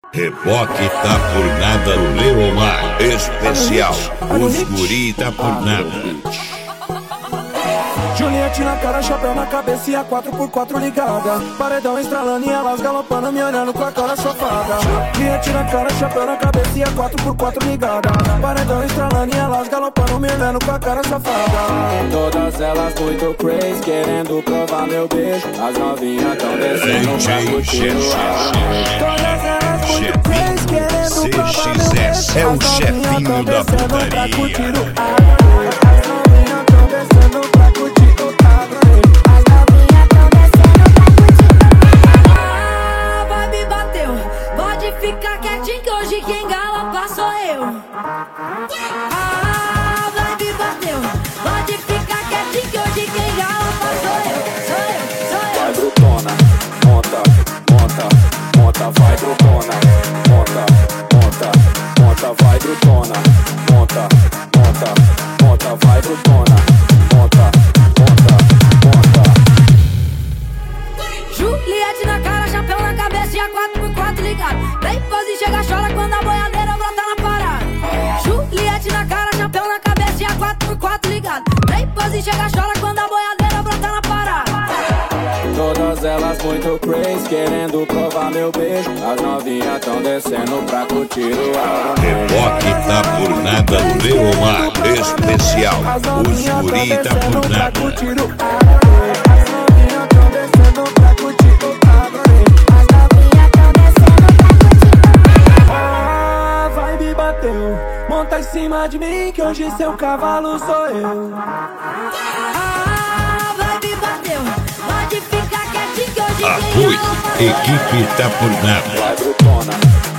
Reboque tá por nada no Leomar especial. Os guri tá por nada. Juliette na cara, chapéu na cabeça e a 4x4 ligada. Paredão estralando e elas galopando, me olhando com a cara safada. Juliette na cara, chapéu na cabeça e a 4x4 ligada. Paredão estralando e elas galopando, me olhando com a cara safada. Todas elas muito crazy, querendo provar meu beijo. As novinhas tão descendo pra curtir o ar. Todas elas muito crazy, querendo provar meu beijo. É o chefinho da putaria. Fica quietinho que hoje quem galopa sou eu. Ah, vai me bateu. Pode ficar quietinho que hoje quem galopa sou eu. Vai brutona, monta, monta, monta, vai brutona, monta, monta, monta, vai brutona, monta, monta, monta, vai brutona, monta, monta, monta. Juliette na cara, chapéu na cabeça e a 4x4 ligado. Vem pose e chega, chora quando a boiadeira brota na parada. Juliette na cara, chapéu na cabeça e a 4x4 ligado. Vem pose e chega, chora quando a boiadeira brota na parada. Todas elas muito crazy, querendo provar meu beijo. As novinhas tão descendo pra curtir o ar. Reboque tá por nada no Leomar especial. Os guri tá por nada. Monta em cima de mim que hoje seu cavalo sou eu. Ah, vai me bateu. Pode ficar quietinho que hoje Apoio, equipe tá por nada. Vai brutona,